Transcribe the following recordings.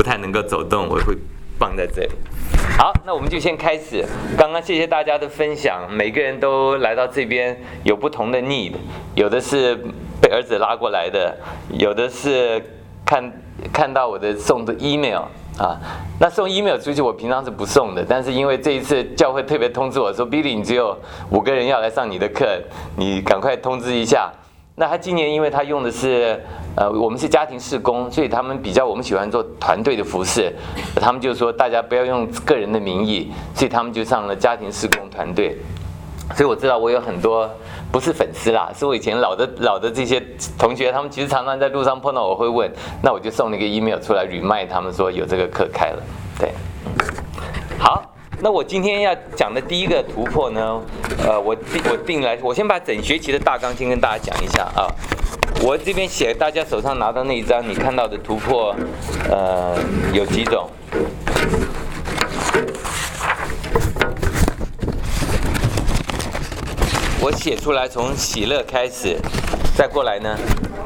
不太能够走动，我会放在这里。好，那我们就先开始。刚刚谢谢大家的分享，每个人都来到这边有不同的 need， 有的是被儿子拉过来的，有的是看到我的送的 email 啊。那送 email 出去我平常是不送的，但是因为这一次教会特别通知我说 Billy 你只有5个人要来上你的课，你赶快通知一下。那他今年因为他用的是我们是家庭事工，所以他们我们喜欢做团队的服事，他们就说大家不要用个人的名义，所以他们就上了家庭事工团队。所以我知道我有很多不是粉丝啦，是我以前老的这些同学，他们其实常常在路上碰到我会问，那我就送了一个 email 出来 remind 他们说有这个课开了。对，好。那我今天要讲的第一个突破呢，我先把整学期的大纲先跟大家讲一下啊。我这边写，大家手上拿到那一张，你看到的突破，有几种？我写出来，从喜乐开始，再过来呢，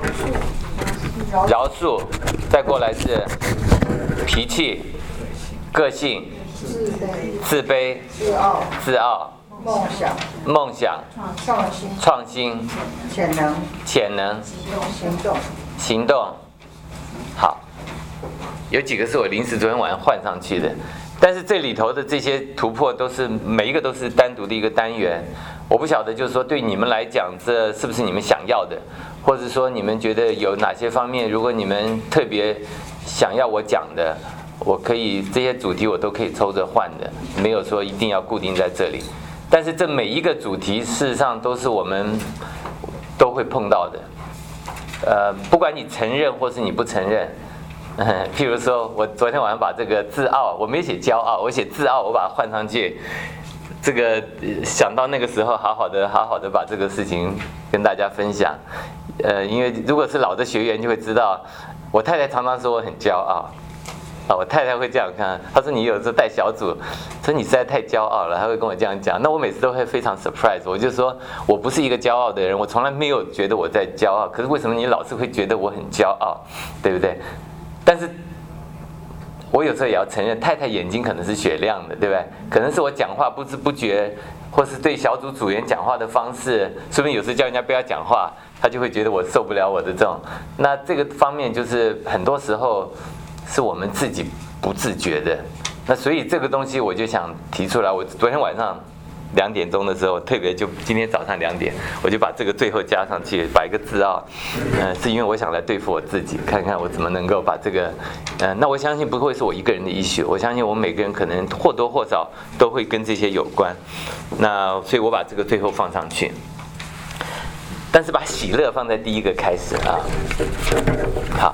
饶恕，再过来是脾气、个性。自卑、自傲、梦想、创新、潜能、行动。好，有几个是我临时昨天晚上换上去的，但是这里头的这些突破每一个都是单独的一个单元。我不晓得，就是说对你们来讲，这是不是你们想要的，或者说你们觉得有哪些方面，如果你们特别想要我讲的。我可以这些主题我都可以抽着换的，没有说一定要固定在这里。但是这每一个主题事实上都是我们都会碰到的，不管你承认或是你不承认。譬如说我昨天晚上把这个自傲，我没写骄傲，我写自傲，我把它换上去。这个想到那个时候，好好的把这个事情跟大家分享。因为如果是老的学员就会知道，我太太常常说我很骄傲。我太太会这样看，她说你有时候带小组，说你实在太骄傲了，她会跟我这样讲。那我每次都会非常 surprise， 我就说我不是一个骄傲的人，我从来没有觉得我在骄傲。可是为什么你老是会觉得我很骄傲，对不对？但是我有时候也要承认，太太眼睛可能是雪亮的，对不对？可能是我讲话不知不觉，或是对小组组员讲话的方式，说不定有时叫人家不要讲话，她就会觉得我受不了我的这种。那这个方面就是很多时候。是我们自己不自觉的，那所以这个东西我就想提出来。我昨天晚上2点钟的时候，特别就今天早上2点，我就把这个最后加上去，把一个自傲，是因为我想来对付我自己，看看我怎么能够把这个，那我相信不会是我一个人的issue，我相信我们每个人可能或多或少都会跟这些有关。那所以我把这个最后放上去，但是把喜乐放在第一个开始啊。好。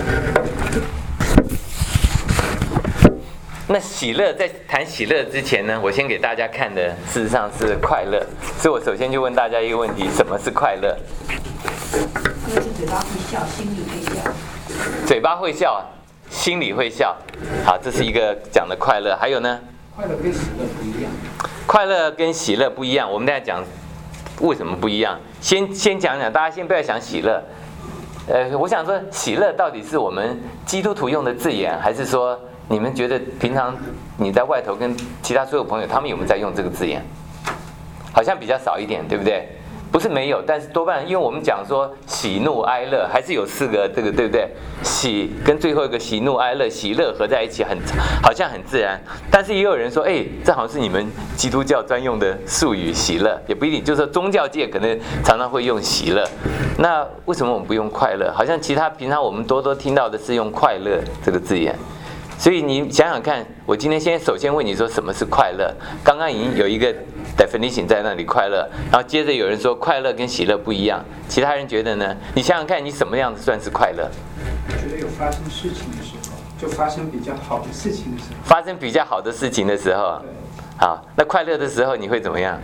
那喜乐，在谈喜乐之前呢，我先给大家看的事实上是快乐，所以我首先就问大家一个问题：什么是快乐？ 那是嘴巴会笑，心里会笑。 嘴巴会笑，心里会笑。好，这是一个讲的快乐。还有呢？ 快乐跟喜乐不一样。 快乐跟喜乐不一样，我们等下讲为什么不一样。先讲讲，大家先不要想喜乐。我想说，喜乐到底是我们基督徒用的字眼，还是说？你们觉得平常你在外头跟其他所有朋友，他们有没有在用这个字眼？好像比较少一点，对不对？不是没有，但是多半因为我们讲说喜怒哀乐，还是有4个这个，对不对？喜跟最后一个喜怒哀乐，喜乐合在一起好像很自然。但是也有人说，这好像是你们基督教专用的术语，喜乐也不一定，就是说宗教界可能常常会用喜乐。那为什么我们不用快乐？好像其他平常我们多听到的是用快乐这个字眼。所以你想想看，我今天首先问你说什么是快乐？刚刚已经有一个 definition 在那里快乐，然后接着有人说快乐跟喜乐不一样，其他人觉得呢？你想想看，你什么样子算是快乐？ 我觉得有发生事情的时候，就发生比较好的事情的时候。 发生比较好的事情的时候，好，那快乐的时候你会怎么样？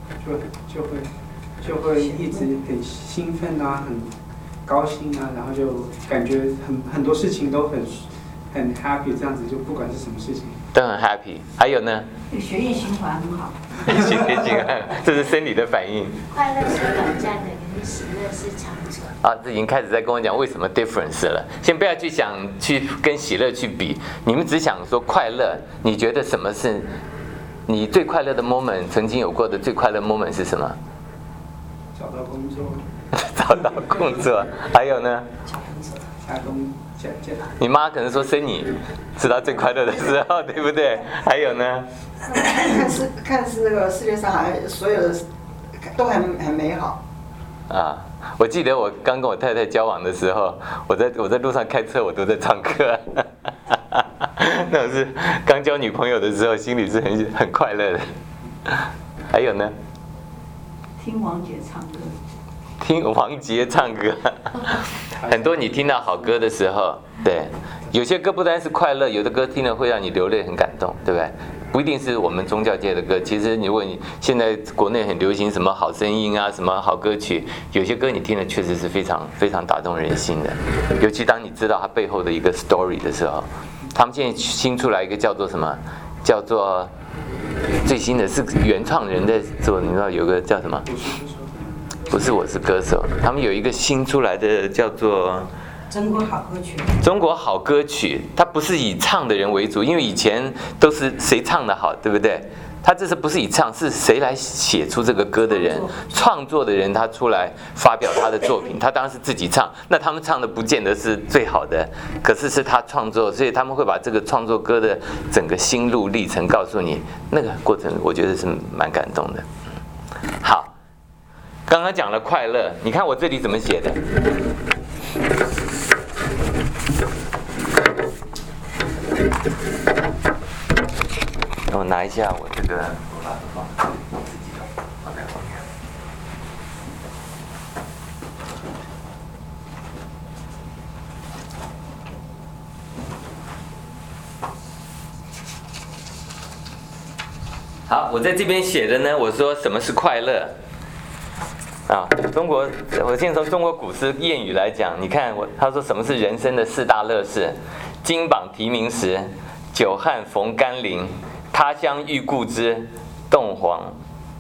就会一直很兴奋啊，很高兴啊，然后就感觉很多事情都很 happy， 这样子就不管是什么事情都很 happy。还有呢？ 血液循环很好。 血液循环，这是生理的反应。 快乐是短暂的，可喜乐是长者。 啊，这已经开始在跟我讲为什么 difference 了。先不要去想去跟喜乐去比，你们只想说快乐。你觉得什么是你最快乐的 moment？ 曾经有过的最快乐 moment 是什么？ 找到工作。 找到工作，还有呢？ 家中家。 你妈可能说生你是她最快乐的时候，对不对？还有呢？ 看是那个世界上好像所有的都很美好。 啊，我记得我刚跟我太太交往的时候，我在路上开车，我都在唱歌。那我是刚交女朋友的时候，心里是很快乐的。还有呢？ 听王杰唱歌。 听王杰唱歌，很多你听到好歌的时候，对，有些歌不单是快乐，有的歌听了会让你流泪，很感动，对不对？不一定是我们宗教界的歌，其实如果你现在国内很流行什么好声音啊，什么好歌曲，有些歌你听了确实是非常非常打动人心的，尤其当你知道它背后的一个 story 的时候。他们现在新出来一个叫做什么？叫做最新的是原创人在做，你知道有个叫什么？不是我是歌手，他们有一个新出来的叫做中国好歌曲。 中国好歌曲，它不是以唱的人为主，因为以前都是谁唱的好，对不对？他这次不是以唱，是谁来写出这个歌的人，创作的人，他出来发表他的作品，他当然是自己唱。那他们唱的不见得是最好的，可是是他创作，所以他们会把这个创作歌的整个心路历程告诉你，那个过程我觉得是蛮感动的。好，刚刚讲了快乐，你看我这里怎么写的？我拿一下我这个，好，我在这边写的呢，我说什么是快乐啊？我先从中国古诗谚语来讲，你看他说什么是人生的四大乐事？金榜题名时，久旱逢甘霖。他乡遇故知，洞房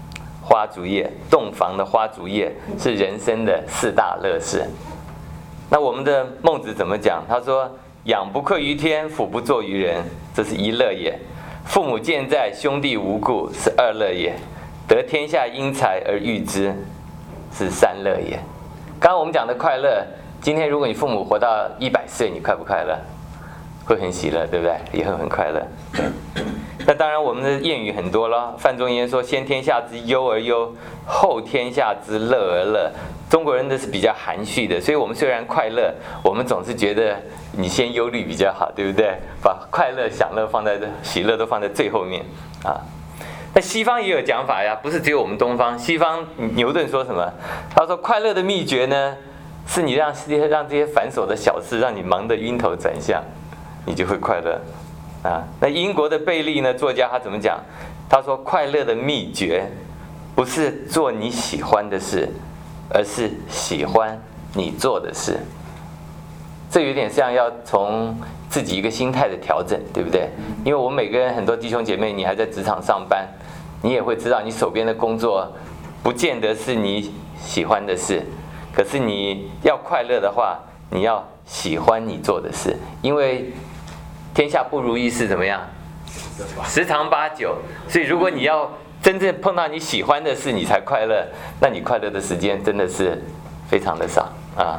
的花烛夜是人生的四大乐事。那我们的孟子怎么讲？他说：“养不愧于天，俯不作于人，这是一乐也；父母健在，兄弟无故，是二乐也；得天下英才而育之，是三乐也。”刚刚我们讲的快乐，今天如果你父母活到100岁，你快不快乐？会很喜乐，对不对？也会很快乐。那当然，我们的谚语很多了。范仲淹说：“先天下之忧而忧，后天下之乐而乐。”中国人的是比较含蓄的，所以我们虽然快乐，我们总是觉得你先忧虑比较好，对不对？把快乐、享乐放在喜乐都放在最后面啊。那西方也有讲法呀，不是只有我们东方。西方牛顿说什么？他说：“快乐的秘诀呢，是你让这些繁琐的小事让你忙得晕头转向。”你就会快乐啊。那英国的贝利呢，作家他怎么讲？他说快乐的秘诀不是做你喜欢的事，而是喜欢你做的事。这有点像要从自己一个心态的调整，对不对？因为我们每个人很多弟兄姐妹，你还在职场上班，你也会知道你手边的工作不见得是你喜欢的事，可是你要快乐的话，你要喜欢你做的事，因为天下不如意事怎么样？十常八九。所以如果你要真正碰到你喜欢的事，你才快乐，那你快乐的时间真的是非常的少啊。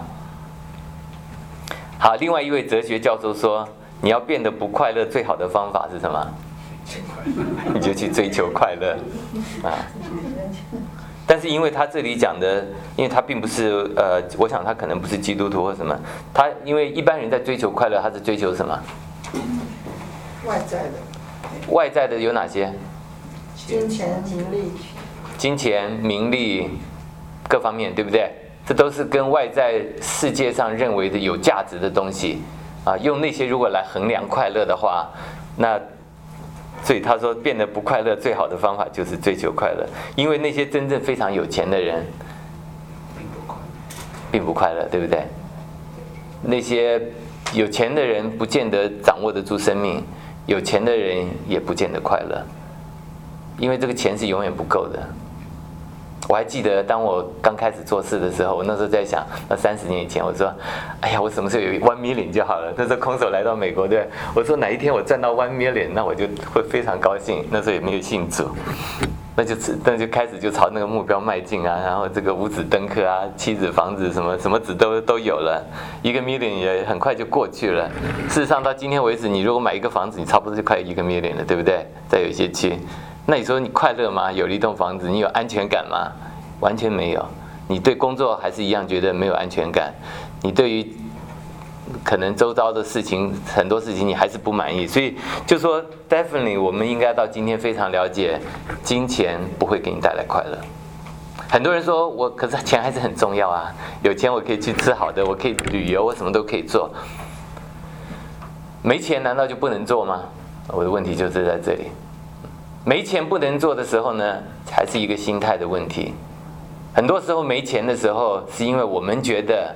好，另外一位哲学教授说，你要变得不快乐，最好的方法是什么？你就去追求快乐啊。但是因为他这里讲的，因为他并不是我想他可能不是基督徒或什么，他因为一般人在追求快乐，他是追求什么？外在的有哪些？ 金钱、名利。 金钱、名利，各方面，对不对？这都是跟外在世界上认为的有价值的东西啊。用那些如果来衡量快乐的话，那所以他说变得不快乐最好的方法就是追求快乐，因为那些真正非常有钱的人并不快乐，对不对？那些有钱的人不见得掌握得住生命，有钱的人也不见得快乐，因为这个钱是永远不够的我还记得当我刚开始做事的时候，我那时候在想，那30年以前，我说，哎呀，我什么时候有1 million 就好了。那时候空手来到美国，对，我说哪一天我赚到1 million，那我就会非常高兴。那时候也没有信主，那就开始就朝那个目标迈进啊。然后这个5子登科啊，7子房子什么什么子都有了，1 million 也很快就过去了。事实上到今天为止，你如果买一个房子，你差不多就快1 million 了，对不对？在有一些区。那你说你快乐吗？有了一栋房子，你有安全感吗？完全没有。你对工作还是一样觉得没有安全感。你对于可能周遭的事情，很多事情你还是不满意。所以就说 definitely 我们应该到今天非常了解，金钱不会给你带来快乐。很多人说可是钱还是很重要啊，有钱我可以去吃好的，我可以旅游，我什么都可以做。没钱难道就不能做吗？我的问题就是在这里。没钱不能做的时候呢，还是一个心态的问题。很多时候没钱的时候，是因为我们觉得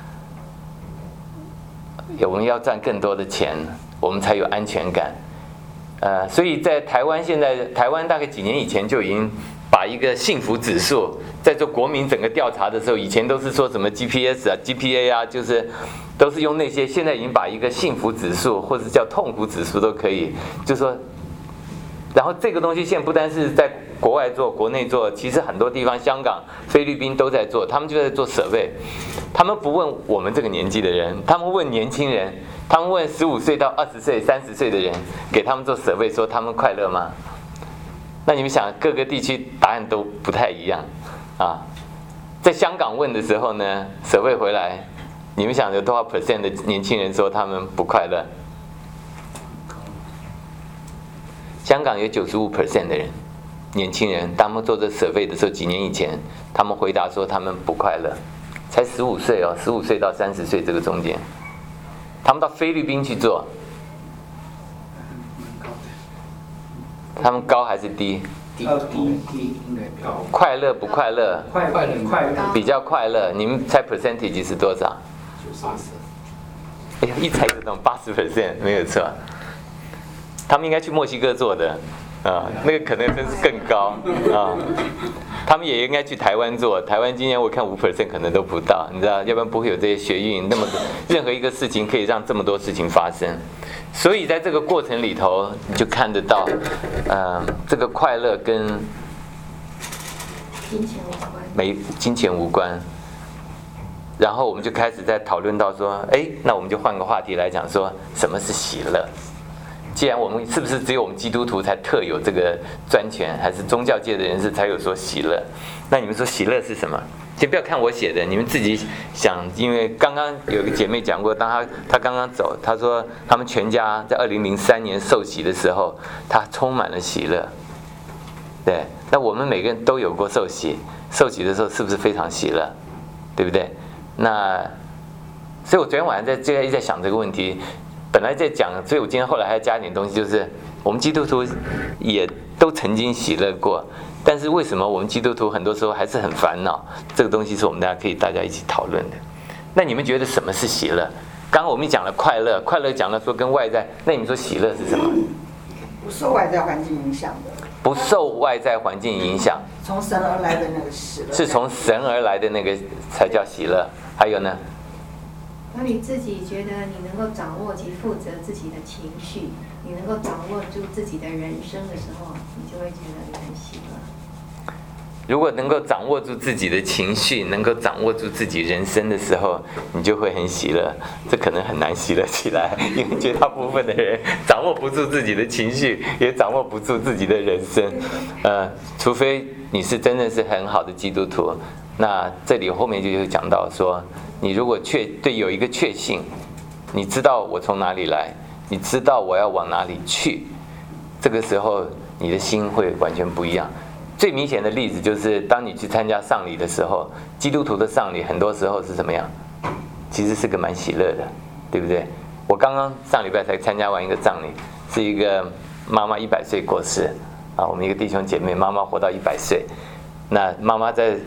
我们要赚更多的钱，我们才有安全感。所以在台湾，现在台湾大概几年以前就已经把一个幸福指数，在做国民整个调查的时候，以前都是说什么 GPS 啊、GPA 啊，就是都是用那些，现在已经把一个幸福指数或者叫痛苦指数都可以，就说。然后这个东西现在不单是在国外做，国内做，其实很多地方，香港、菲律宾都在做，他们就在做survey。他们不问我们这个年纪的人，他们问年轻人，他们问15岁到20岁、30岁的人，给他们做survey，说他们快乐吗？那你们想，各个地区答案都不太一样啊。在香港问的时候呢，survey回来，你们想有多少%的年轻人说他们不快乐？香港有95% 的人，年轻人，他们做这survey的时候，几年以前，他们回答说他们不快乐，才15岁哦，15岁到30岁这个中间，他们到菲律宾去做，他们高还是低？ 低应该高。 快乐不快乐？ 快乐， 比较快乐。你们猜 percentage 是多少？80%。哎呀，一猜就懂，80%没有错。他们应该去墨西哥做的，那个可能真是更高啊。他们也应该去台湾做，台湾今年我看5% 可能都不到，你知道，要不然不会有这些学运那么多，任何一个事情可以让这么多事情发生。所以在这个过程里头，你就看得到，这个快乐跟金钱无关， 金钱无关。然后我们就开始在讨论到说，那我们就换个话题来讲说，什么是喜乐？既然我们是不是只有我们基督徒才特有这个专权，还是宗教界的人士才有说喜乐？那你们说喜乐是什么？先不要看我写的，你们自己想。因为刚刚有个姐妹讲过，当她刚刚走，她说他们全家在2003年受洗的时候，她充满了喜乐。对，那我们每个人都有过受洗，受洗的时候是不是非常喜乐？对不对？那所以我昨天晚上一直在想这个问题。本来在讲，所以我今天后来还加点东西，就是我们基督徒也都曾经喜乐过，但是为什么我们基督徒很多时候还是很烦恼？这个东西是我们大家一起讨论的。那你们觉得什么是喜乐？刚刚我们讲了快乐，快乐讲了说跟外在，那你们说喜乐是什么？ 不受外在环境影响的。 不受外在环境影响， 从神而来的那个喜乐。 是从神而来的那个才叫喜乐。还有呢？ 当你自己觉得你能够掌握及负责自己的情绪，你能够掌握住自己的人生的时候，你就会觉得你很喜乐。 如果能够掌握住自己的情绪，能够掌握住自己人生的时候，你就会很喜乐。这可能很难喜乐起来，因为绝大部分的人掌握不住自己的情绪，也掌握不住自己的人生。除非你是真的是很好的基督徒。那这里后面就会讲到说，你如果对有一个确信，你知道我从哪里来，你知道我要往哪里去，这个时候你的心会完全不一样。最明显的例子就是当你去参加丧礼的时候，基督徒的丧礼很多时候是怎么样？其实是个蛮喜乐的，对不对？我刚刚上礼拜才参加完一个葬礼，是一个妈妈100岁过世啊，我们一个弟兄姐妹妈妈活到100岁，那妈妈在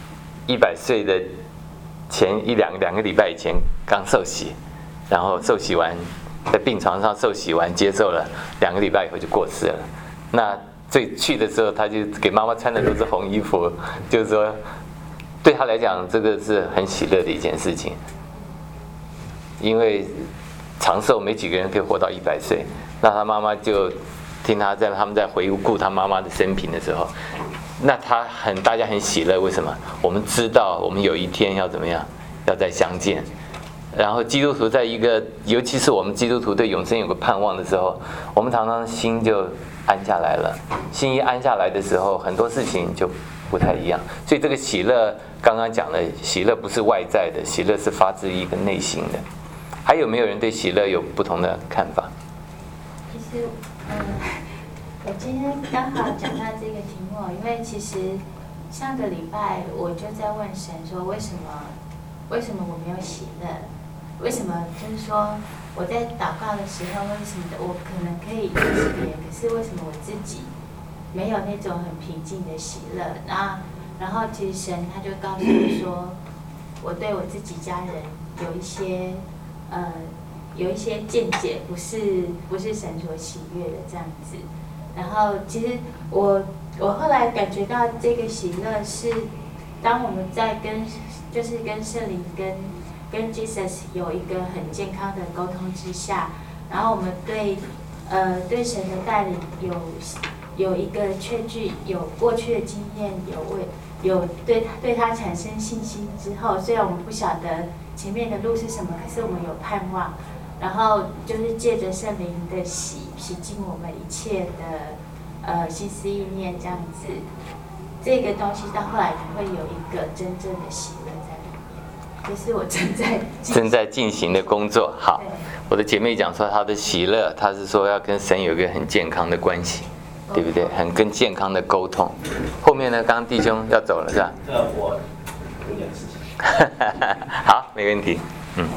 100岁的前两个礼拜以前刚受洗，然后受洗完在病床上受洗完接受了，2个礼拜以后就过世了。那最去的时候，他就给妈妈穿的都是红衣服，就是说对他来讲，这个是很喜乐的一件事情。因为长寿没几个人可以活到100岁，那他妈妈就听他们在回顾他妈妈的生平的时候，那大家很喜乐。为什么？我们知道我们有一天要怎么样，要再相见。然后基督徒在一个，尤其是我们基督徒对永生有个盼望的时候，我们常常心就安下来了。心一安下来的时候，很多事情就不太一样。所以这个喜乐，刚刚讲的喜乐不是外在的，喜乐是发自一个内心的。还有没有人对喜乐有不同的看法？ 其实，我今天刚好讲到这个题目，因为其实上个礼拜我就在问神说，为什么我没有喜乐？为什么就是说我在祷告的时候，为什么我可能可以认识别人，可是为什么我自己没有那种很平静的喜乐？然后其实神他就告诉我说，我对我自己家人有一些见解不是神所喜悦的这样子。然后其实我后来感觉到这个喜乐是当我们在跟圣灵跟 Jesus 有一个很健康的沟通之下，然后我们对神的带领有一个确据，有过去的经验，有对他产生信心之后，虽然我们不晓得前面的路是什么，可是我们有盼望，然后就是借着圣灵的洗净我们一切的心思意念这样子，这个东西到后来你会有一个真正的喜乐在里面，这是我正在进行的工作。好，我的姐妹讲说她的喜乐，她是说要跟神有一个很健康的关系，对不对？很健康的沟通。后面呢，刚刚弟兄要走了是吧？ 我有点事情。 好，没问题。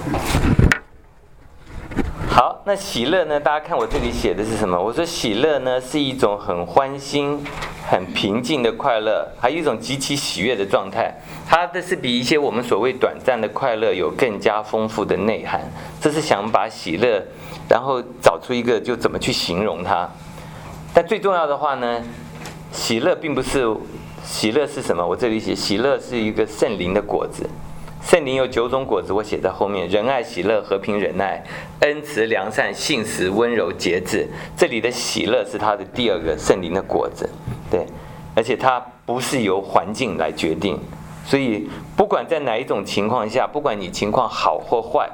好，那喜乐呢？大家看我这里写的是什么？我说喜乐呢是一种很欢欣、很平静的快乐，还有一种极其喜悦的状态。它的是比一些我们所谓短暂的快乐有更加丰富的内涵。这是想把喜乐，然后找出一个就怎么去形容它。但最重要的话呢，喜乐并不是，喜乐是什么？我这里写喜乐是一个圣灵的果子。圣灵有9种果子，我写在后面：仁爱、喜乐、和平、忍耐、恩慈、良善、信实、温柔、节制。这里的喜乐是它的第2个圣灵的果子，对，而且它不是由环境来决定，所以不管在哪一种情况下，不管你情况好或坏，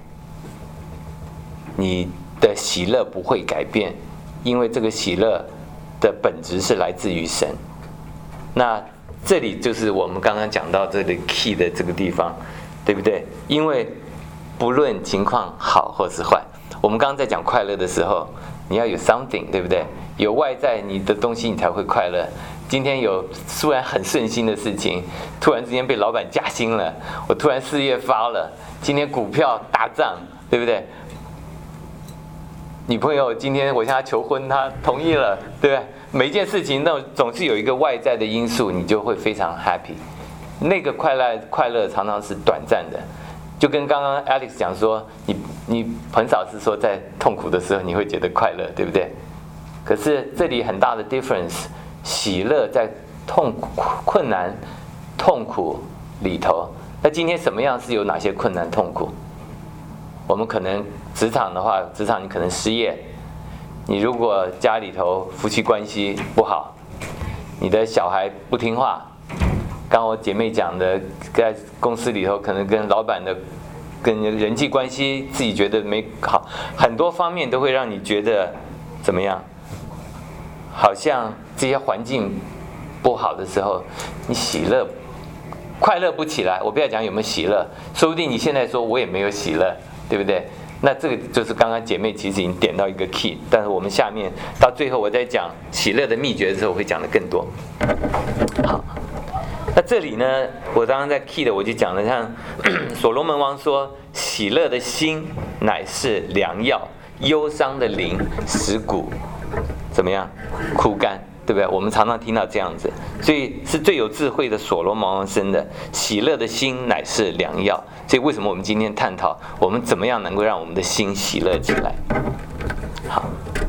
你的喜乐不会改变，因为这个喜乐的本质是来自于神。那这里就是我们刚刚讲到这里 key 的这个地方，对不对？因为不论情况好或是坏，我们刚刚在讲快乐的时候，你要有 something， 对不对？有外在你的东西，你才会快乐。今天有突然很顺心的事情，突然之间被老板加薪了，我突然事业发了，今天股票大涨，对不对？女朋友今天我向她求婚，她同意了，对不对？每一件事情那总是有一个外在的因素，你就会非常 happy。那个快乐常常是短暂的，就跟刚刚 Alex 讲说，你很少是说在痛苦的时候你会觉得快乐，对不对？可是这里很大的 difference， 喜乐在困难、痛苦里头。那今天什么样是有哪些困难、痛苦？我们可能职场的话，职场你可能失业。你如果家里头夫妻关系不好，你的小孩不听话，刚我姐妹讲的，在公司里头可能跟老板的跟人际关系自己觉得没好，很多方面都会让你觉得怎么样？好像这些环境不好的时候，你快乐不起来。我不要讲有没有喜乐，说不定你现在说我也没有喜乐，对不对？那这个就是刚刚姐妹其实已经点到一个 key， 但是我们下面到最后我在讲喜乐的秘诀的时候，我会讲的更多。好，那这里呢，我刚刚在 key 的我就讲了，像所罗门王说，喜乐的心乃是良药，忧伤的灵使骨怎么样枯干，对不对？我们常常听到这样子，所以是最有智慧的所罗门王生的。喜乐的心乃是良药，所以为什么我们今天探讨我们怎么样能够让我们的心喜乐起来？好，刚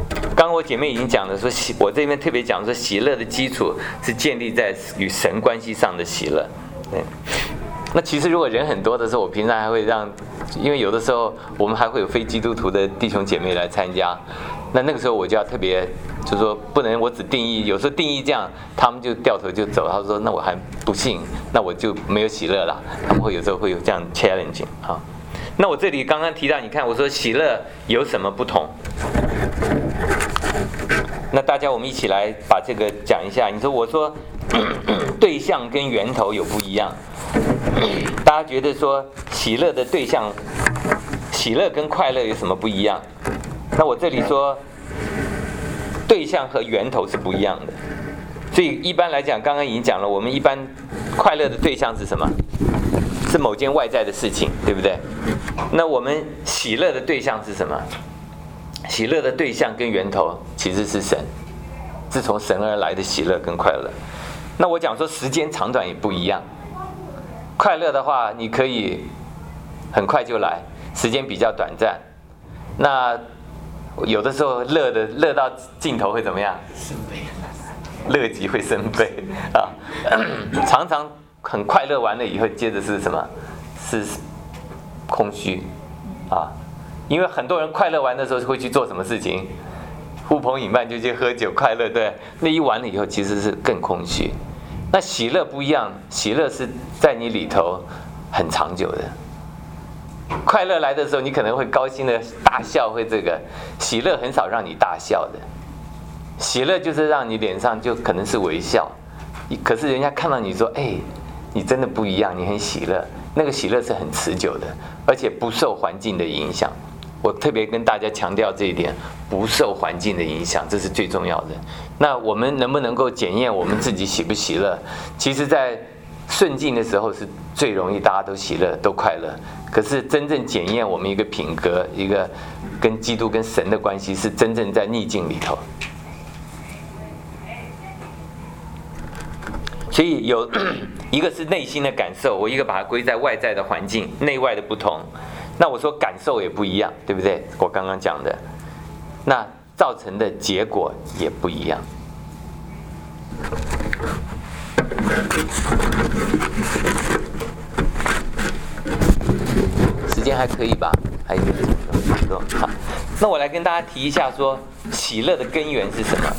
刚刚我姐妹已经讲了说，我这边特别讲说，喜乐的基础是建立在与神关系上的喜乐。对，那其实如果人很多的时候，我平常还会让，因为有的时候我们还会有非基督徒的弟兄姐妹来参加，那个时候我就要特别，就是说不能我只定义，有时候定义这样，他们就掉头就走，他说那我还不信，那我就没有喜乐了。他们会有时候会有这样 challenging 啊。那我这里刚刚提到，你看我说喜乐有什么不同？那大家我们一起来把这个讲一下。你说我说对象跟源头有不一样，大家觉得说喜乐的对象，喜乐跟快乐有什么不一样？那我这里说对象和源头是不一样的。所以一般来讲，刚刚已经讲了，我们一般快乐的对象是什么？是某件外在的事情，对不对？那我们喜乐的对象是什么？喜乐的对象跟源头其实是神，是从神而来的喜乐跟快乐。那我讲说时间长短也不一样，快乐的话你可以很快就来，时间比较短暂。那有的时候乐到尽头会怎么样？生悲，乐极会生悲啊！常常很快乐完了以后，接着是什么？是空虚啊！因为很多人快乐完的时候会去做什么事情？呼朋引伴就去喝酒快乐，对，那一完了以后其实是更空虚。那喜乐不一样，喜乐是在你里头很长久的。快乐来的时候，你可能会高兴的大笑，会这个；喜乐很少让你大笑的。喜乐就是让你脸上就可能是微笑，可是人家看到你说，哎，你真的不一样，你很喜乐。那个喜乐是很持久的，而且不受环境的影响。我特别跟大家强调这一点，不受环境的影响，这是最重要的。那我们能不能够检验我们自己喜不喜乐？其实在顺境的时候是最容易大家都喜乐都快乐，可是真正检验我们一个品格，一个跟基督跟神的关系，是真正在逆境里头。所以有一个是内心的感受，我一个把它归在外在的环境，内外的不同。那我说感受也不一样，对不对？我刚刚讲的，那造成的结果也不一样。时间还可以吧？还有1分钟。好，那我来跟大家提一下说，喜乐的根源是什么？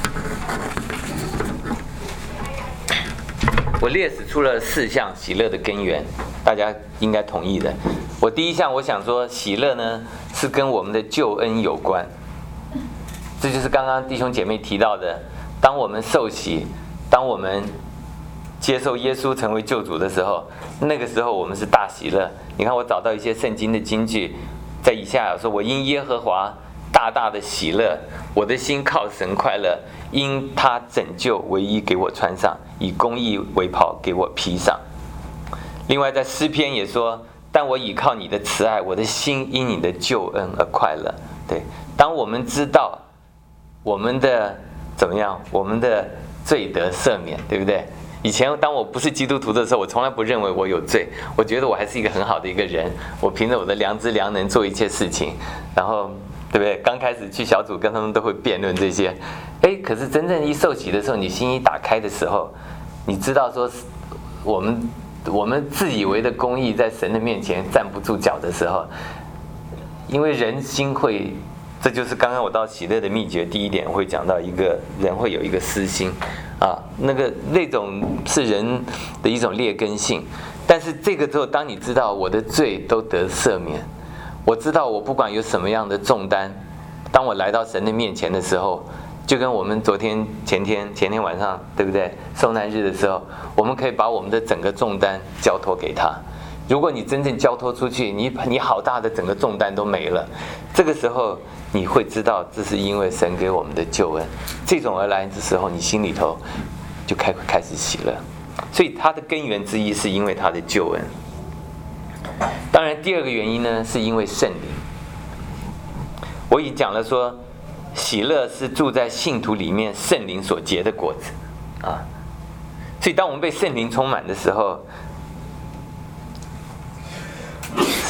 我列举出了4项喜乐的根源，大家应该同意的。我第一项，我想说，喜乐呢是跟我们的救恩有关。这就是刚刚弟兄姐妹提到的，当我们受洗，当我们接受耶稣成为救主的时候，那个时候我们是大喜乐。你看，我找到一些圣经的金句，在以下说：“我因耶和华大大的喜乐，我的心靠神快乐，因他拯救唯一给我穿上，以公义为袍给我披上。”另外在诗篇也说：“但我倚靠你的慈爱，我的心因你的救恩而快乐。”对，当我们知道我们的怎么样，我们的罪得赦免，对不对？以前当我不是基督徒的时候，我从来不认为我有罪，我觉得我还是一个很好的一个人，我凭着我的良知良能做一切事情，然后对不对？刚开始去小组跟他们都会辩论这些，可是真正一受洗的时候，你心一打开的时候，你知道说我们自以为的公义在神的面前站不住脚的时候，因为人心会，这就是刚刚我到喜乐的秘诀第一点，我会讲到一个人会有一个私心啊，那种是人的一种劣根性。但是这个时候，当你知道我的罪都得赦免，我知道我不管有什么样的重担，当我来到神的面前的时候，就跟我们前天晚上，对不对？受难日的时候，我们可以把我们的整个重担交托给他。如果你真正交托出去，你好大的整个重担都没了，这个时候你会知道，这是因为神给我们的救恩。这种而来的时候，你心里头就开始喜乐。所以它的根源之一是因为它的救恩。当然，第二个原因呢，是因为圣灵。我已经讲了说，喜乐是住在信徒里面圣灵所结的果子啊。所以当我们被圣灵充满的时候，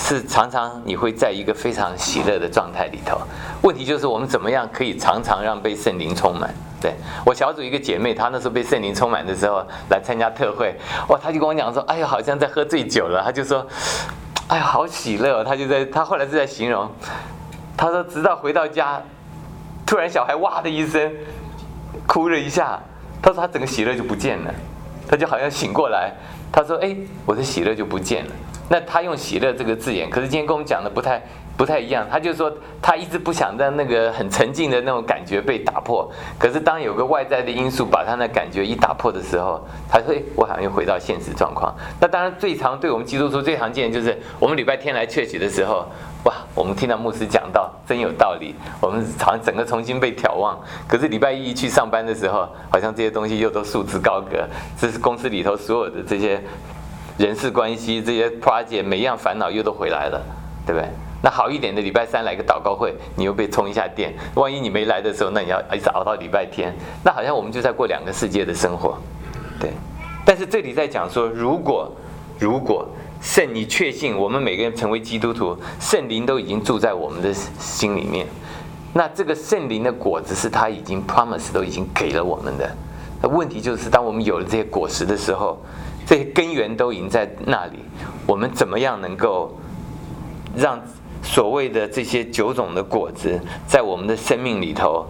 是常常你会在一个非常喜乐的状态里头。问题就是我们怎么样可以常常让被圣灵充满？对，我小组一个姐妹，她那时候被圣灵充满的时候来参加特会，哇，她就跟我讲说，哎呀，好像在喝醉酒了。她就说，哎呀，好喜乐。她后来是在形容，她说直到回到家，突然小孩哇的一声哭了一下，她说她整个喜乐就不见了，她就好像醒过来。她说，哎，我的喜乐就不见了。那她用喜乐这个字眼，可是今天跟我们讲的不太一样。他就说他一直不想让那个很沉静的那种感觉被打破，可是当有个外在的因素把他那感觉一打破的时候，他说我好像又回到现实状况。那当然对我们基督徒最常见的就是我们礼拜天来church的时候，哇，我们听到牧师讲道真有道理，我们好像整个重新被挑旺。可是礼拜一去上班的时候，好像这些东西又都束之高阁。这是公司里头所有的这些人事关系，这些 project 每一样烦恼又都回来了，对不对？那好一点的礼拜三来个祷告会，你又被充一下电。万一你没来的时候，那你要一直熬到礼拜天，那好像我们就在过两个世界的生活，对。但是这里在讲说，如果你确信我们每个人成为基督徒，圣灵都已经住在我们的心里面，那这个圣灵的果子是他已经 promise 都已经给了我们的。那问题就是当我们有了这些果实的时候，这些根源都已经在那里，我们怎么样能够让所谓的这些9种的果子在我们的生命里头，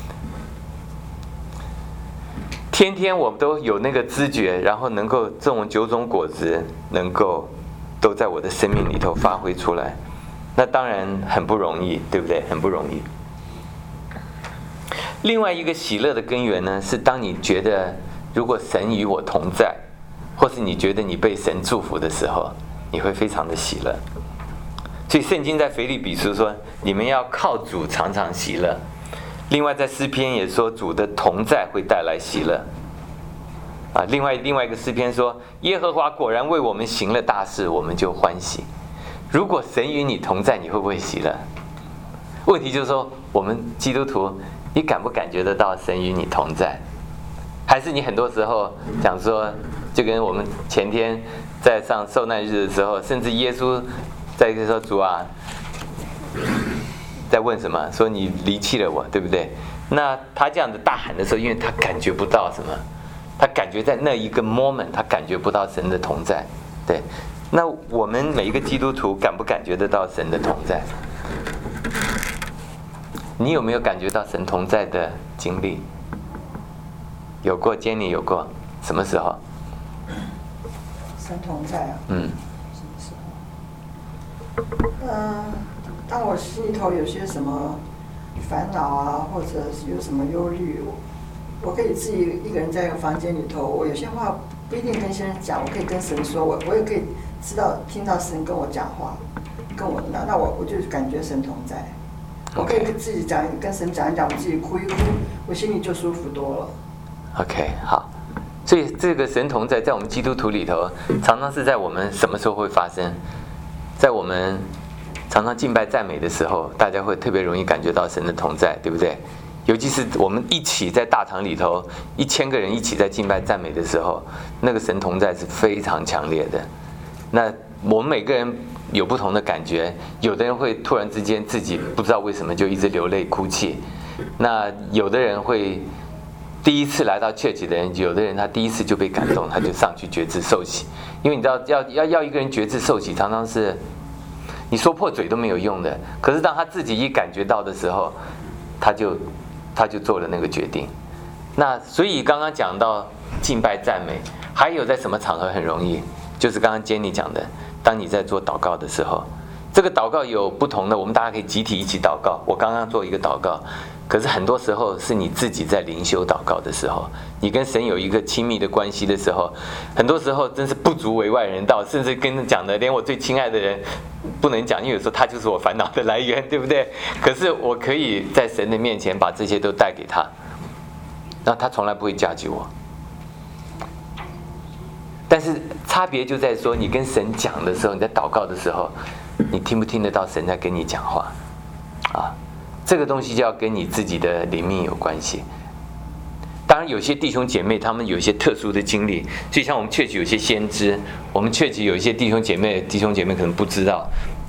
天天我们都有那个知觉，然后能够这种9种果子能够都在我的生命里头发挥出来，那当然很不容易，对不对？很不容易。另外一个喜乐的根源呢，是当你觉得如果神与我同在，或是你觉得你被神祝福的时候，你会非常的喜乐。所以圣经在腓立比书说，你们要靠主常常喜乐。另外在诗篇也说，主的同在会带来喜乐。另外一个诗篇说，耶和华果然为我们行了大事，我们就欢喜。如果神与你同在，你会不会喜乐？问题就是说，我们基督徒，你感不感觉得到神与你同在？还是你很多时候讲说，就跟我们前天在上受难日的时候，甚至耶稣在说，主啊，在问什么？说你离弃了我，对不对？那他这样子大喊的时候，因为他感觉不到什么，他感觉在那一个 moment， 他感觉不到神的同在。对，那我们每一个基督徒感不感觉得到神的同在？你有没有感觉到神同在的经历？有过，Jenny有过，什么时候？ 神同在啊。 嗯。 什么时候？当我心里头有些什么烦恼啊，或者是有什么忧虑，我可以自己一个人在一个房间里头，我有些话不一定跟先生讲，我可以跟神说，我也可以听到神跟我讲话，跟我那我就感觉神同在。我可以跟自己讲，跟神讲一讲，我自己哭一哭，我心里就舒服多了。 OK， 好。所以这个神同在，在我们基督徒里头，常常是在我们什么时候会发生？在我们常常敬拜赞美的时候，大家会特别容易感觉到神的同在，对不对？尤其是我们一起在大堂里头，1000个人一起在敬拜赞美的时候，那个神同在是非常强烈的。那我们每个人有不同的感觉，有的人会突然之间自己不知道为什么就一直流泪哭泣，那有的人会第一次来到 church 的人，有的人他第一次就被感动，他就上去决志受洗。因为你知道要一个人决志受洗，常常是你说破嘴都没有用的。可是当他自己一感觉到的时候，他就做了那个决定。那所以刚刚讲到敬拜赞美，还有在什么场合很容易？就是刚刚 Jenny 讲的，当你在做祷告的时候，这个祷告有不同的，我们大家可以集体一起祷告。我刚刚做一个祷告，可是很多时候是你自己在灵修祷告的时候，你跟神有一个亲密的关系的时候，很多时候真是不足为外人道，甚至跟讲的连我最亲爱的人不能讲，因为有时候他就是我烦恼的来源，对不对？可是我可以在神的面前把这些都带给他，那他从来不会judge我。但是差别就在说，你跟神讲的时候，你在祷告的时候，你听不听得到神在跟你讲话啊？这个东西就要跟你自己的灵命有关系。当然有些弟兄姐妹他们有一些特殊的经历，就像我们church有些先知，我们church有一些弟兄姐妹可能不知道，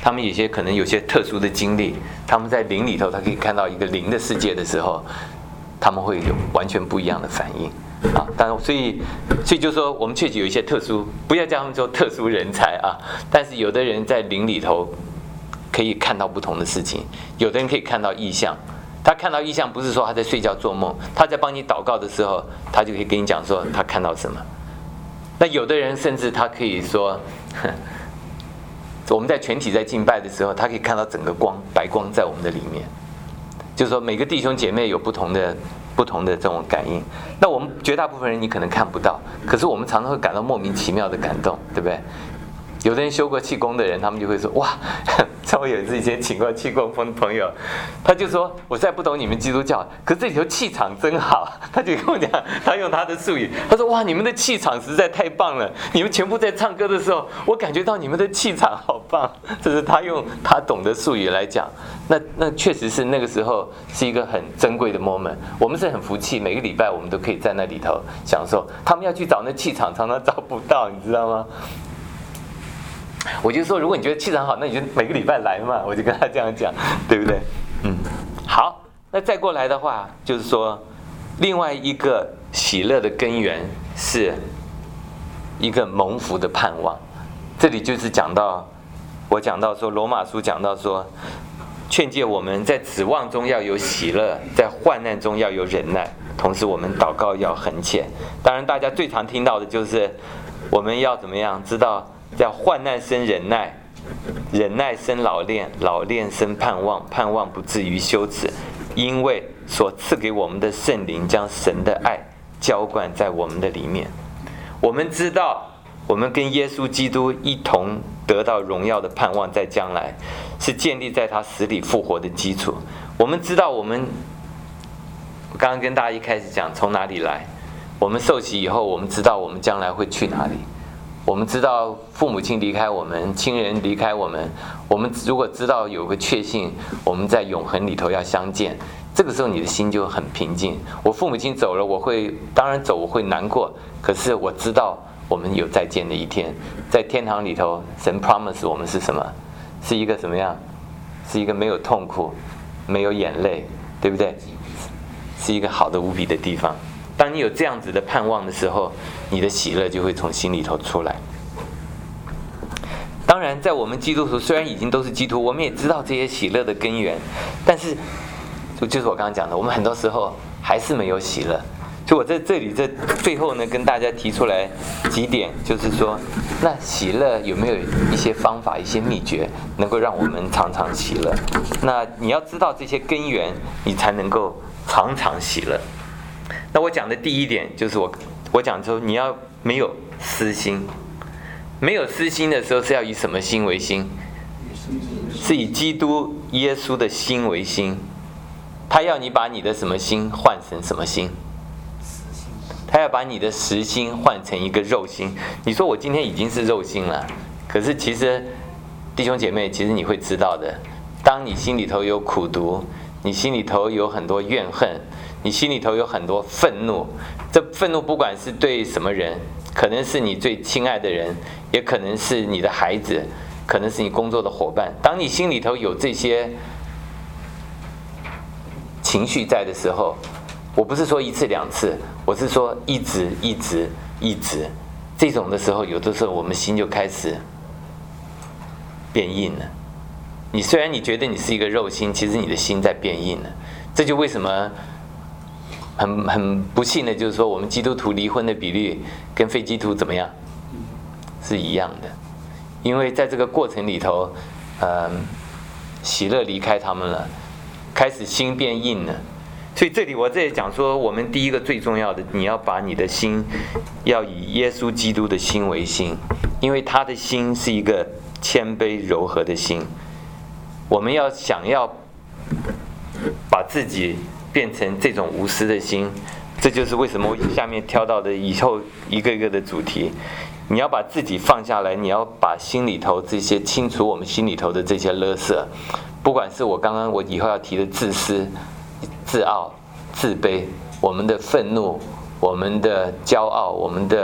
他们可能有些特殊的经历，他们在灵里头，他可以看到一个灵的世界的时候，他们会有完全不一样的反应啊。但所以就是说，我们确实有一些特殊，不要叫他们说特殊人才啊。但是有的人在灵里头可以看到不同的事情，有的人可以看到异象。他看到异象不是说他在睡觉做梦，他在帮你祷告的时候，他就可以跟你讲说他看到什么。那有的人甚至他可以说，我们在全体在敬拜的时候，他可以看到整个光白光在我们的里面，就是说每个弟兄姐妹有不同的这种感应。那我们绝大部分人你可能看不到，可是我们常常会感到莫名其妙的感动，对不对？有的人修过气功的人，他们就会说哇，像我有一次以前请过气功朋友，他就说我实在不懂你们基督教，可是这里头气场真好。他就跟我讲，他用他的术语，他说哇，你们的气场实在太棒了，你们全部在唱歌的时候，我感觉到你们的气场好棒。这是他用他懂的术语来讲。那确实是那个时候是一个很珍贵的 moment， 我们是很服气，每个礼拜我们都可以在那里头享受。他们要去找那气场，常常找不到，你知道吗？我就说，如果你觉得气场好，那你就每个礼拜来嘛。我就跟他这样讲，对不对？好，那再过来的话，就是说，另外一个喜乐的根源是一个蒙福的盼望。这里就是我讲到说，罗马书讲到说，劝诫我们在指望中要有喜乐，在患难中要有忍耐，同时我们祷告要恒切。当然，大家最常听到的就是我们要怎么样知道。叫患难生忍耐，忍耐生老练，老练生盼望，盼望不至于羞耻，因为所赐给我们的圣灵将神的爱浇灌在我们的里面。我们知道我们跟耶稣基督一同得到荣耀的盼望在将来，是建立在他死里复活的基础。我们知道我刚刚跟大家一开始讲从哪里来，我们受洗以后，我们知道我们将来会去哪里。我们知道父母亲离开我们，亲人离开我们，我们如果知道有个确信，我们在永恒里头要相见，这个时候你的心就很平静。我父母亲走了，当然走我会难过，可是我知道我们有再见的一天，在天堂里头，神 promise 我们是什么？是一个什么样？是一个没有痛苦，没有眼泪，对不对？是一个好的无比的地方。当你有这样子的盼望的时候，你的喜乐就会从心里头出来。当然，在我们基督徒虽然已经都是基督徒，我们也知道这些喜乐的根源，但是就是我刚刚讲的，我们很多时候还是没有喜乐。所以我在这里最后呢，跟大家提出来几点，就是说，那喜乐有没有一些方法、一些秘诀，能够让我们常常喜乐？那你要知道这些根源，你才能够常常喜乐。那我讲的第一点就是我讲说，你要没有私心。没有私心的时候，是要以什么心为心？是以基督耶稣的心为心。他要你把你的什么心换成什么心？他要把你的实心换成一个肉心。你说我今天已经是肉心了，可是其实弟兄姐妹，其实你会知道的，当你心里头有苦毒，你心里头有很多怨恨，你心里头有很多愤怒，这愤怒不管是对什么人，可能是你最亲爱的人，也可能是你的孩子，可能是你工作的伙伴。当你心里头有这些情绪在的时候，我不是说一次两次，我是说一直这种的时候，有的时候我们心就开始变硬了。你虽然你觉得你是一个肉心，其实你的心在变硬了。这就为什么很不幸的，就是说我们基督徒离婚的比率跟非基督徒怎么样是一样的，因为在这个过程里头，喜乐离开他们了，开始心变硬了。所以这里我这里讲说，我们第一个最重要的，你要把你的心要以耶稣基督的心为心，因为他的心是一个谦卑柔和的心。我们要想要把自己变成这种无私的心，这就是为什么我下面挑到的以后一个一个的主题。你要把自己放下来，你要把心里头这些清除我们心里头的这些垃圾，不管是我以后要提的自私、自傲、自卑，我们的愤怒，我们的骄傲，我们的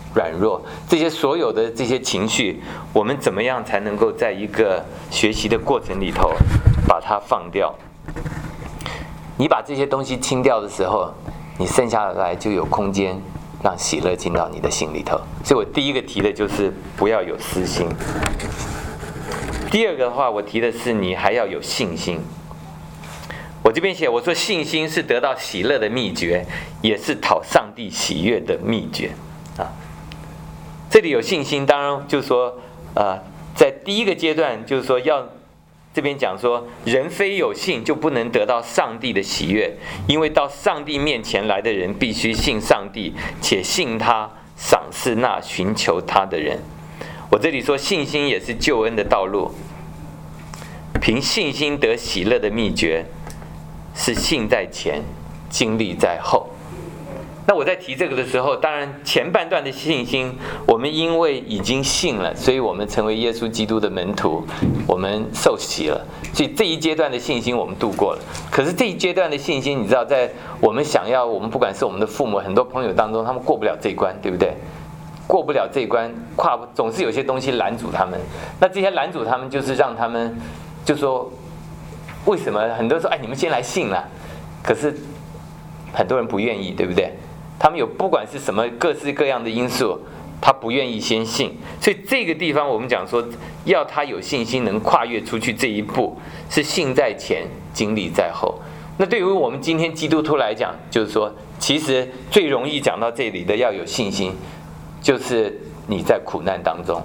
软弱，这些所有的这些情绪，我们怎么样才能够在一个学习的过程里头把它放掉？你把这些东西清掉的时候，你剩下来就有空间让喜乐进到你的心里头。所以我第一个提的就是不要有私心。第二个的话，我提的是你还要有信心。我这边写，我说信心是得到喜乐的秘诀，也是讨上帝喜悦的秘诀啊。这里有信心，当然就是说，在第一个阶段，就是说这边讲说，人非有信就不能得到上帝的喜悦，因为到上帝面前来的人必须信上帝，且信他赏赐那寻求他的人。我这里说信心也是救恩的道路，凭信心得喜乐的秘诀是信在前，经历在后。那我在提这个的时候，当然前半段的信心，我们因为已经信了，所以我们成为耶稣基督的门徒，我们受洗了，所以这一阶段的信心我们度过了。可是这一阶段的信心，你知道，在我们不管是我们的父母，很多朋友当中，他们过不了这一关，对不对？过不了这一关，总是有些东西拦阻他们。那这些拦阻他们，就是让他们就说，为什么很多人说，你们先来信了，可是很多人不愿意，对不对？他们有不管是什么各式各样的因素，他不愿意先信。所以这个地方我们讲说，要他有信心能跨越出去这一步，是信在前，经历在后。那对于我们今天基督徒来讲，就是说，其实最容易讲到这里的要有信心，就是你在苦难当中，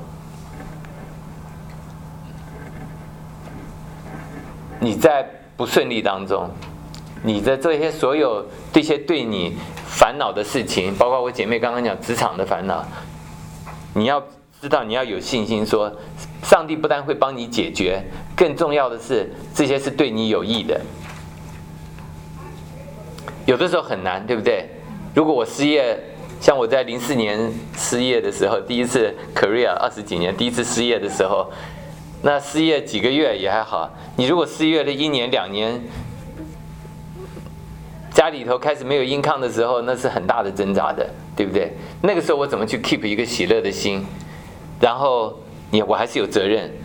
你在不顺利当中，你的这些所有这些对你烦恼的事情，包括我姐妹刚刚讲职场的烦恼，你要知道，你要有信心说，上帝不但会帮你解决，更重要的是这些是对你有益的。有的时候很难，对不对？如果我失业，像我在04年失业的时候，第一次 career 20几年第一次失业的时候，那失业几个月也还好，你如果失业了1年2年，家里头开始没有income的时候，那是很大的挣扎的，对不对？那个时候我怎么去 keep 一个喜乐的心？然后我还是有责任，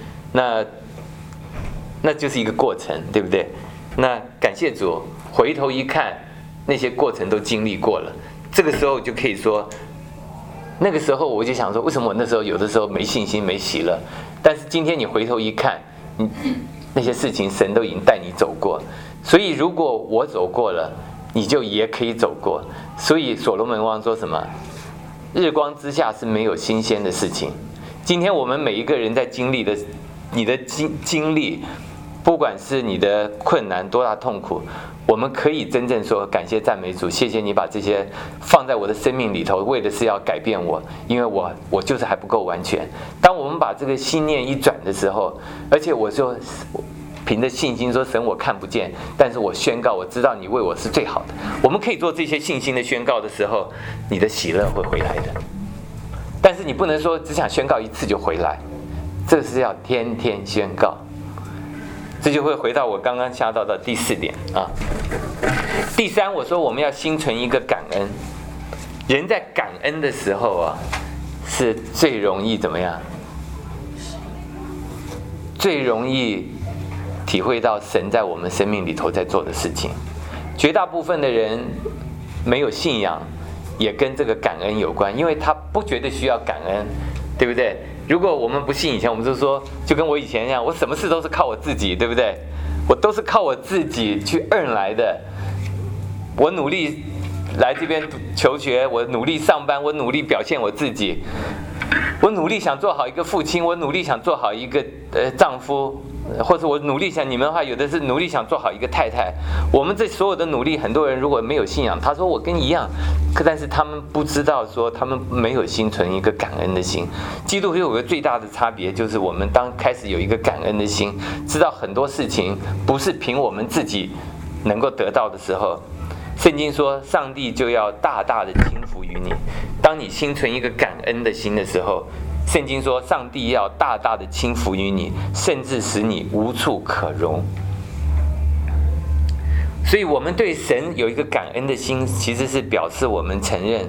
那就是一个过程，对不对？那感谢主，回头一看，那些过程都经历过了，这个时候就可以说，那个时候我就想说，为什么我那时候有的时候没信心、没喜乐？但是今天你回头一看，那些事情神都已经带你走过，所以如果我走过了，你就也可以走过。所以所罗门王说什么？日光之下是没有新鲜的事情。今天我们每一个人在经历的，你的经历，不管是你的困难多大痛苦，我们可以真正说感谢赞美主，谢谢你把这些放在我的生命里头，为的是要改变我，因为我就是还不够完全。当我们把这个心念一转的时候，而且我说凭着信心说，神我看不见，但是我宣告，我知道你为我是最好的。我们可以做这些信心的宣告的时候，你的喜乐会回来的。但是你不能说只想宣告一次就回来，这个是要天天宣告。这就会回到我刚刚下到的第4点啊。第3，我说我们要心存一个感恩。人在感恩的时候啊，是最容易怎么样？最容易体会到神在我们生命里头在做的事情。绝大部分的人没有信仰，也跟这个感恩有关，因为他不觉得需要感恩，对不对？如果我们不信以前，我们就说，就跟我以前一样，我什么事都是靠我自己，对不对？我都是靠我自己去earn来的。我努力来这边求学，我努力上班，我努力表现我自己，我努力想做好一个父亲，我努力想做好一个丈夫，或者我努力想，你们的话有的是努力想做好一个太太。我们这所有的努力，很多人如果没有信仰，他说我跟你一样，但是他们不知道说他们没有心存一个感恩的心。基督徒有个最大的差别，就是我们当开始有一个感恩的心，知道很多事情不是凭我们自己能够得到的时候，圣经说上帝就要大大的倾福于你。当你心存一个感恩的心的时候，圣经说上帝要大大的倾福于你，甚至使你无处可容。所以我们对神有一个感恩的心，其实是表示我们承认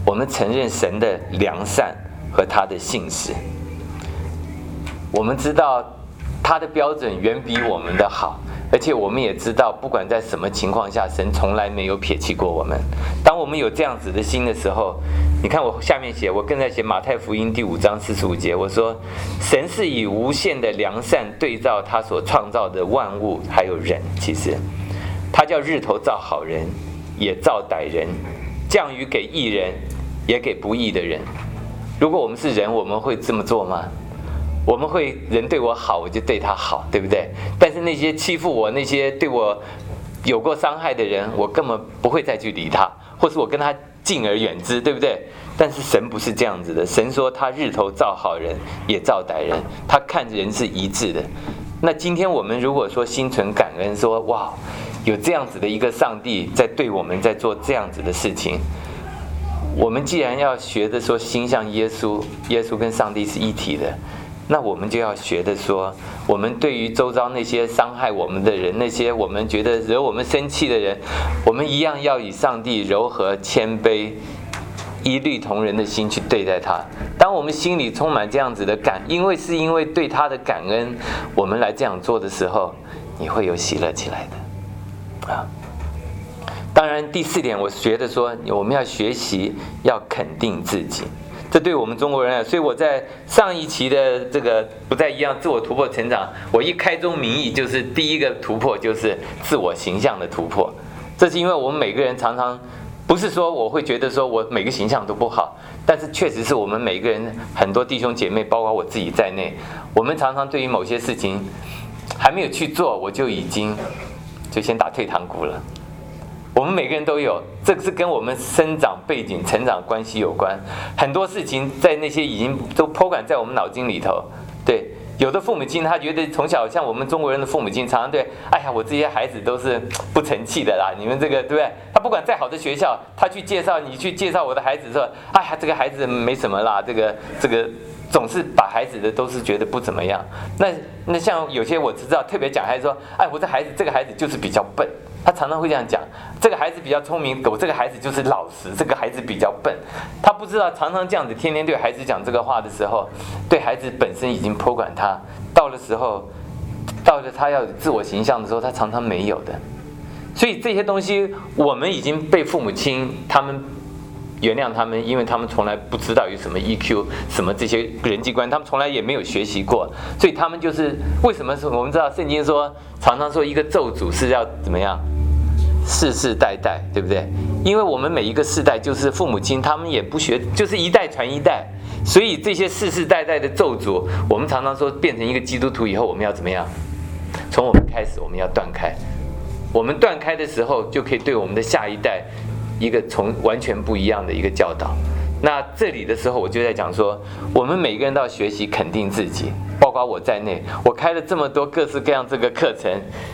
我们承认神的良善和他的信实。我们知道他的标准远比我们的好，而且我们也知道，不管在什么情况下，神从来没有撇弃过我们。当我们有这样子的心的时候，你看我下面写，我更在写马太福音第5章45节，我说神是以无限的良善对照他所创造的万物还有人。其实他叫日头照好人也照歹人，降雨给义人也给不义的人。如果我们是人，我们会这么做吗？我们会人对我好，我就对他好，对不对？但是那些欺负我、那些对我有过伤害的人，我根本不会再去理他，或是我跟他敬而远之，对不对？但是神不是这样子的，神说他日头照好人也照歹人，他看人是一致的。那今天我们如果说心存感恩，说哇，有这样子的一个上帝在对我们在做这样子的事情，我们既然要学的说心像耶稣，耶稣跟上帝是一体的，那我们就要学的说，我们对于周遭那些伤害我们的人，那些我们觉得惹我们生气的人，我们一样要以上帝柔和谦卑一律同仁的心去对待他。当我们心里充满这样子的因为对他的感恩，我们来这样做的时候，你会有喜乐起来的啊。当然第4点我觉得说，我们要学习要肯定自己，这对我们中国人来，所以我在上一期的这个不再一样自我突破成长，我一开宗明义就是第一个突破就是自我形象的突破。这是因为我们每个人常常不是说我会觉得说我每个形象都不好，但是确实是我们每个人很多弟兄姐妹，包括我自己在内，我们常常对于某些事情还没有去做，我就已经就先打退堂鼓了。我们每个人都有，这个是跟我们生长背景、成长关系有关。很多事情在那些已经都programmed在我们脑筋里头。对，有的父母亲他觉得从小像我们中国人的父母亲，常常对，哎呀，我这些孩子都是不成器的啦，你们这个对不对？他不管再好的学校，他去介绍我的孩子说，哎呀，这个孩子没什么啦，这个总是把孩子的都是觉得不怎么样。那像有些我知道特别讲孩子说，哎，这个孩子就是比较笨。他常常会这样讲，这个孩子比较聪明，我这个孩子就是老实，这个孩子比较笨。他不知道常常这样子天天对孩子讲这个话的时候，对孩子本身已经programmed他，到了他要有自我形象的时候，他常常没有的。所以这些东西我们已经被父母亲他们原谅他们，因为他们从来不知道有什么 EQ 什么这些人际关系，他们从来也没有学习过，所以他们就是为什么我们知道圣经说常常说一个咒诅是要怎么样世世代代，对不对？因为我们每一个世代就是父母亲他们也不学，就是一代传一代，所以这些世世代代的咒诅，我们常常说变成一个基督徒以后我们要怎么样？从我们开始我们要断开，我们断开的时候就可以对我们的下一代一个从完全不一样的一个教导。那这里的时候我就在讲说，我们每个人都要学习肯定自己，包括我在内，我开了这么多各式各样这个课程，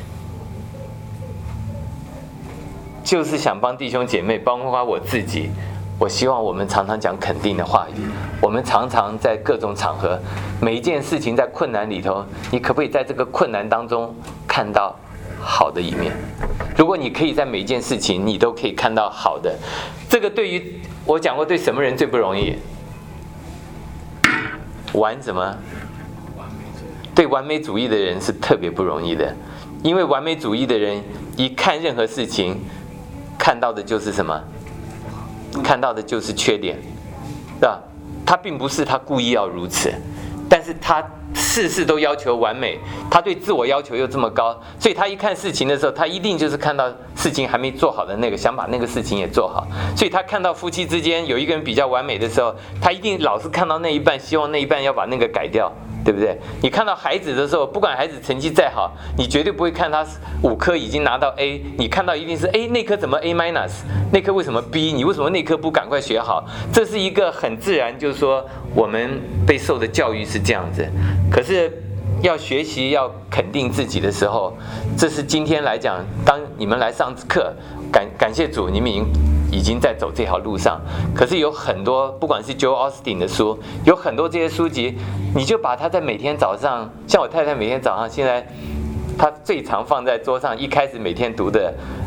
就是想帮弟兄姐妹，包括我自己，我希望我们常常讲肯定的话语，我们常常在各种场合，每一件事情在困难里头，你可不可以在这个困难当中看到好的一面？如果你可以在每一件事情你都可以看到好的，这个对于我讲过，对什么人最不容易？玩什么？对完美主义的人是特别不容易的，因为完美主义的人一看任何事情，看到的就是什么？看到的就是缺点，是吧？他并不是他故意要如此，但是他事事都要求完美，他对自我要求又这么高，所以他一看事情的时候，他一定就是看到事情还没做好的那个，想把那个事情也做好。所以他看到夫妻之间有一个人比较完美的时候，他一定老是看到那一半，希望那一半要把那个改掉，对不对？你看到孩子的时候，不管孩子成绩再好，你绝对不会看他5科已经拿到 A， 你看到一定是 A， 那科怎么 A-， 那科为什么 B， 你为什么那科不赶快学好？这是一个很自然，就是说我们被受的教育是这样子。可是要学习要肯定自己的时候，这是今天来讲，当你们来上课，感谢主，你们已经在走这条路上。可是有很多，不管是 Joel Osteen 的书，有很多这些书籍，你就把它在每天早上，像我太太每天早上，现在她最常放在桌上，一开始每天读的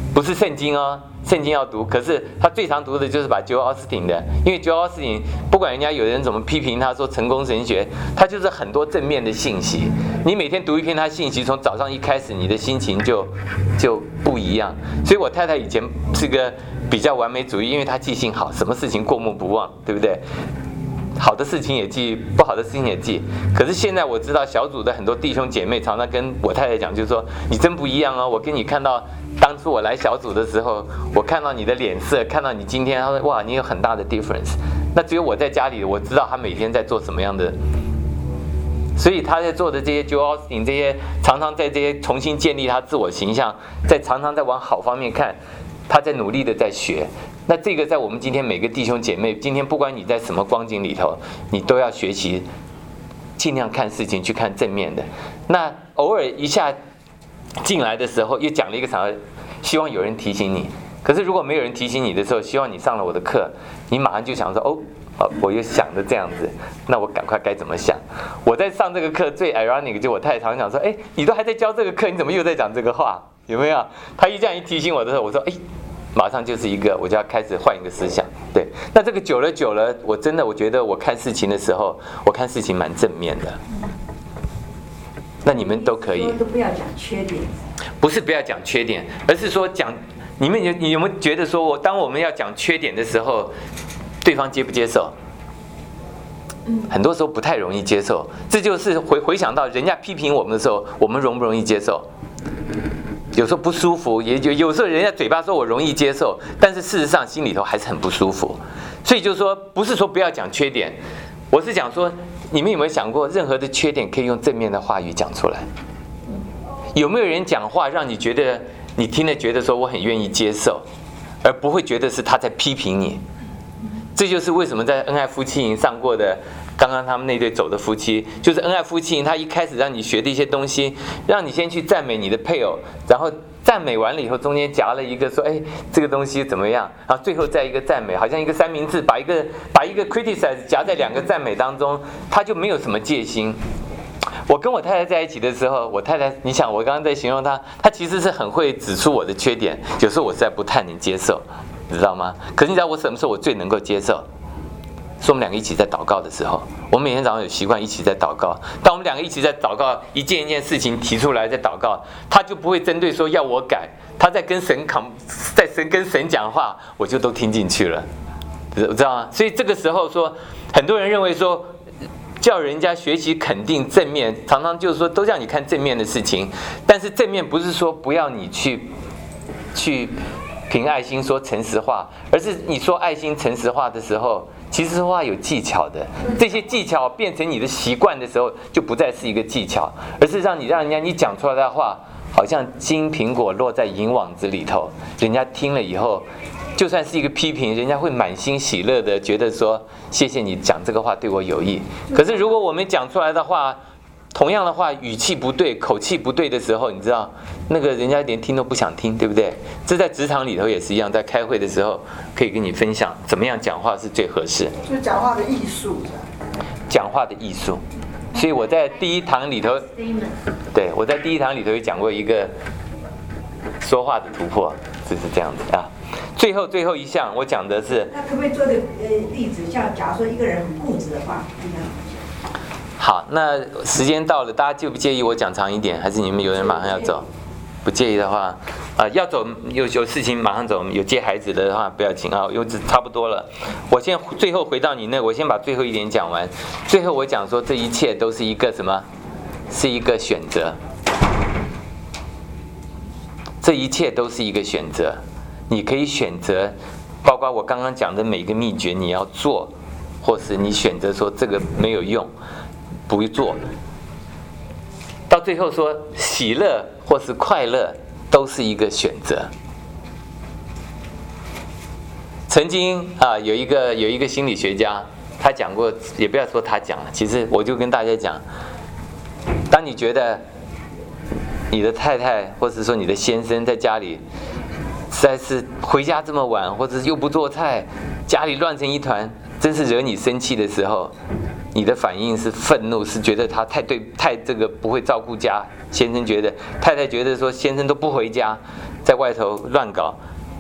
不是圣经哦，圣经要读，可是他最常读的就是把Joel Osteen的，因为Joel Osteen不管人家有人怎么批评他说成功神学，他就是很多正面的信息。你每天读一篇他信息，从早上一开始，你的心情就不一样。所以我太太以前是个比较完美主义，因为她记性好，什么事情过目不忘，对不对？好的事情也记，不好的事情也记。可是现在我知道小组的很多弟兄姐妹常常跟我太太讲，就是说你真不一样哦。我跟你看到当初我来小组的时候，我看到你的脸色，看到你今天，他说哇，你有很大的 difference。那只有我在家里，我知道他每天在做什么样的。所以他在做的这些 Joel Osteen 这些，常常在这些重新建立他自我形象，常常在往好方面看，他在努力的在学。那这个在我们今天每个弟兄姐妹，今天不管你在什么光景里头，你都要学习，尽量看事情去看正面的。那偶尔一下进来的时候，又讲了一个场合，希望有人提醒你。可是如果没有人提醒你的时候，希望你上了我的课，你马上就想说我又想的这样子，那我赶快该怎么想？我在上这个课最 ironic 就我太太常讲说，你都还在教这个课，你怎么又在讲这个话？有没有？他这样一提醒我的时候，我说马上就是一个，我就要开始换一个思想。对，那这个久了，我觉得我看事情的时候，我看事情蛮正面的。那你们都可以。 都不要讲缺点。 不是不要讲缺点，而是说讲，你有没有觉得说，当我们要讲缺点的时候，对方接不接受？很多时候不太容易接受。这就是回想到人家批评我们的时候，我们容不容易接受？有时候不舒服，也有时候人家嘴巴说我容易接受，但是事实上心里头还是很不舒服。所以就是说，不是说不要讲缺点，我是讲说，你们有没有想过，任何的缺点可以用正面的话语讲出来？有没有人讲话让你觉得你听了觉得说我很愿意接受，而不会觉得是他在批评你？这就是为什么在恩爱夫妻营上过的，刚刚他们那对走的夫妻，就是恩爱夫妻营，他一开始让你学的一些东西，让你先去赞美你的配偶，然后赞美完了以后，中间夹了一个说，这个东西怎么样？然后最后再一个赞美，好像一个三明治，把一个 criticize 夹在两个赞美当中，他就没有什么戒心。我跟我太太在一起的时候，我太太，你想我刚刚在形容她其实是很会指出我的缺点，有时候我实在不太能接受，你知道吗？可是你知道我什么时候我最能够接受？是我们两个一起在祷告的时候。我们每天早上有习惯一起在祷告，当我们两个一起在祷告，一件一件事情提出来在祷告，他就不会针对说要我改，他在跟神跟神讲话，我就都听进去了，知道吗？所以这个时候说，很多人认为说，叫人家学习肯定正面，常常就是说都让你看正面的事情，但是正面不是说不要你去凭爱心说诚实话，而是你说爱心诚实话的时候，其实说话有技巧的。这些技巧变成你的习惯的时候，就不再是一个技巧，而是让人家你讲出来的话，好像金苹果落在银网子里头，人家听了以后，就算是一个批评，人家会满心喜乐的觉得说，谢谢你讲这个话对我有益。可是如果我们讲出来的话，同样的话语气不对，口气不对的时候，你知道那个人家连听都不想听，对不对？这在职场里头也是一样，在开会的时候可以跟你分享怎么样讲话是最合适， 就是讲话的艺术。 讲话的艺术。所以我在第一堂里头，对，我在第一堂里头也讲过一个说话的突破，就是这样子啊。最后一项我讲的是， 那可不可以做个例子？像假如说一个人很固执的话， 好，那时间到了，大家介不介意我讲长一点？还是你们有人马上要走？不介意的话，要走有事情马上走，有接孩子的话不要紧啊，差不多了。我先最后回到你那，我先把最后一点讲完。最后我讲说，这一切都是一个什么？是一个选择。这一切都是一个选择，你可以选择，包括我刚刚讲的每个秘诀你要做，或是你选择说这个没有用，不做。到最后说喜乐或是快乐都是一个选择。曾经有一个心理学家，他讲过，也不要说他讲了，其实我就跟大家讲，当你觉得你的太太或者说你的先生在家里实在是回家这么晚，或者又不做菜，家里乱成一团，真是惹你生气的时候，你的反应是愤怒，是觉得他太这个不会照顾家，先生觉得太太觉得说先生都不回家， 在外头乱搞，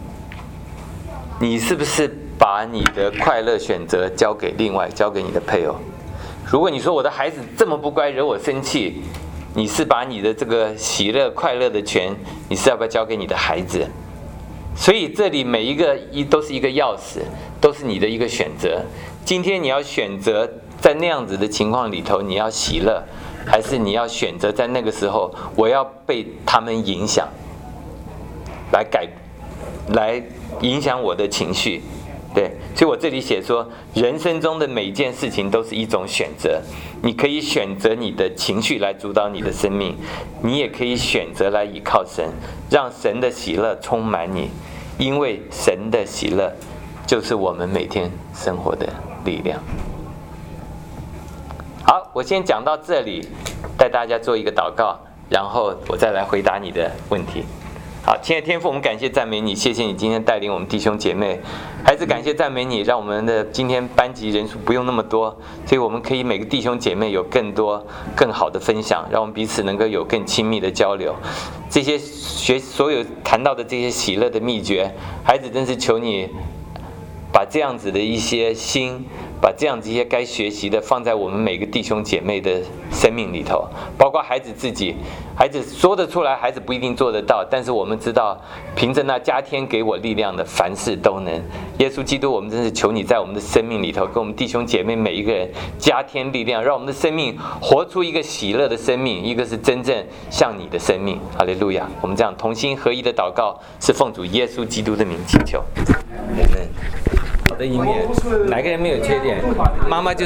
你是不是把你的快乐选择交给你的配偶？如果你说我的孩子这么不乖，惹我生气，你是把你的这个喜乐快乐的权，你是要不要交给你的孩子？所以这里每一个都是一个钥匙，都是你的一个选择。今天你要选择在那样子的情况里头，你要喜乐，还是你要选择在那个时候我要被他们影响，来影响我的情绪？对，所以我这里写说，人生中的每一件事情都是一种选择。你可以选择你的情绪来主导你的生命，你也可以选择来依靠神，让神的喜乐充满你，因为神的喜乐就是我们每天生活的力量。好，我先讲到这里，带大家做一个祷告，然后我再来回答你的问题。好，亲爱的天父，我们感谢赞美你，谢谢你今天带领我们弟兄姐妹，孩子感谢赞美你，让我们的今天班级人数不用那么多，所以我们可以每个弟兄姐妹有更多更好的分享，让我们彼此能够有更亲密的交流。这些所有谈到的这些喜乐的秘诀，孩子真是求你把这样子的一些心，把这样子一些该学习的放在我们每个弟兄姐妹的生命里头，包括孩子自己。孩子说得出来，孩子不一定做得到，但是我们知道，凭着那加添给我力量的，凡事都能。耶稣基督，我们真是求你在我们的生命里头，给我们弟兄姐妹每一个人加添力量，让我们的生命活出一个喜乐的生命，一个是真正像你的生命。哈利路亚！我们这样同心合一的祷告，是奉主耶稣基督的名祈求。我们好的一面，哪个人没有缺点？妈妈就